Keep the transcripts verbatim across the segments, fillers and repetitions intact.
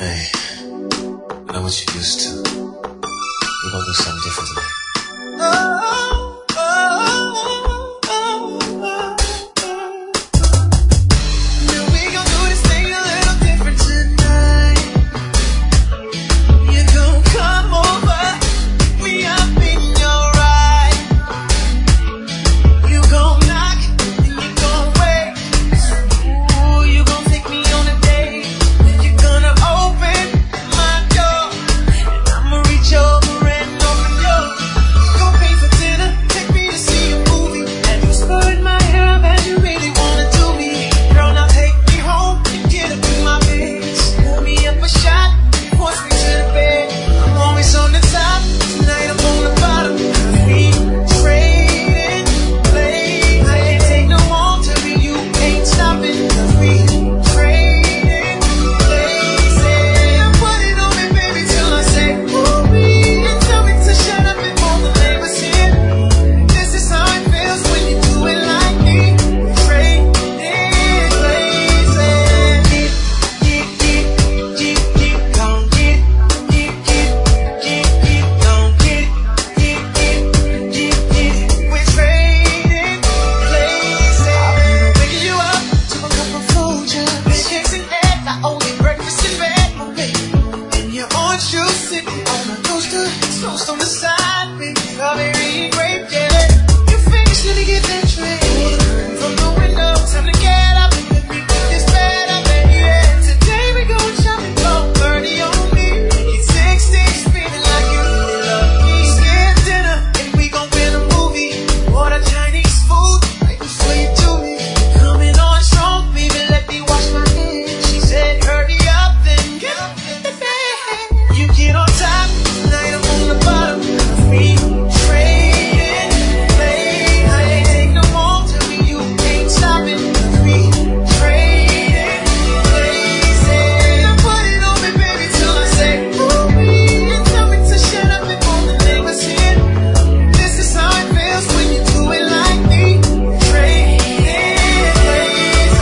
Hey, not what you used to. We're gonna do something different tonight. Oh, oh, oh, oh, oh, oh. Now we gon' do this thing a little different tonight. You gon' come over, pick me up in your ride. You gon' knock, and you gon' wait. Ooh, you gon' take me on a date. Then you're gonna open my door, and I'ma reach over and open yours. Go pay for dinner, take me to see a movie, and you spurred my hair as you really wanna do me. Girl, now take me home and get up in my bed. Pour me up a shot, force me to the bed. I'm always on the top, tonight I'm on the bottom. We trading places. I can't take no more, tell me you ain't stopping. We trading places. Put it on me, baby, till I say ooh-wee. And tell me to shut up and all the neighbors here. This is how it feels when you do it like me. Trading places. Get, get, get, get, get, gon' get, get, get, get, get, gon' get, get, get, get, get. We're trading places. I'm waking you up to a cup of Folger, pancakes and egg. I owe you breakfast in bed, my baby. And your orange juice sitting on a toaster, toast on the side, baby. Strawberry and grape jelly. Your fingers need to get that tray. Pull the curtain from the window, time to get up and let me put this bed up, baby. Today we going shopping, go thirty on me. Get sixties, feeling like you really love me. Skip dinner and we gon' win a movie. Order Chinese food right before you do me. Coming on strong, baby, let me wash my hands. She said, hurry up, then get up in the bed. You get on top, tonight I'm on the bottom. We trading places. I ain't take no more, tell me you ain't stopping. We trading places. Now put it on me, baby, till I say ooh-wee. And tell me to shut up and all the neighbors here. This is how it feels when you do it like me. Trading places.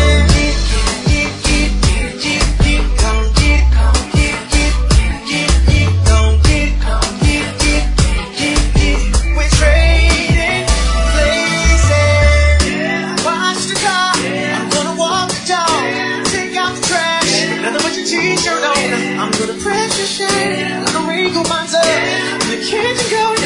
Get, get, get, get, get, gon' get, gon' get, get, get, get, gon' get, gon' get, get, get, get. We're trading places. Watch the car, I'm gonna walk the dog. Take out the trash, nothing but your t-shirt on. I'm gonna press your shirt, gonna wrinkle my up. The kitchen going